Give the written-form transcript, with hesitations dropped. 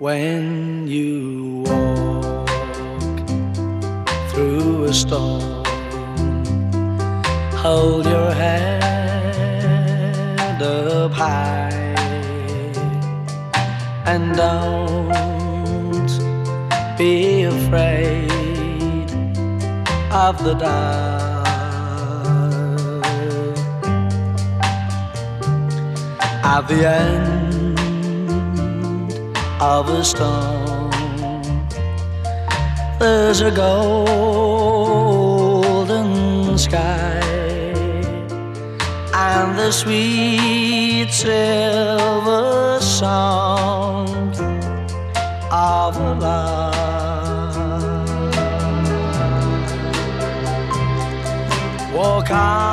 When you walk through a storm, hold your head up high and don't be afraid of the dark. At the end of a storm, there's a golden sky and the sweet silver song of a lark. Walk on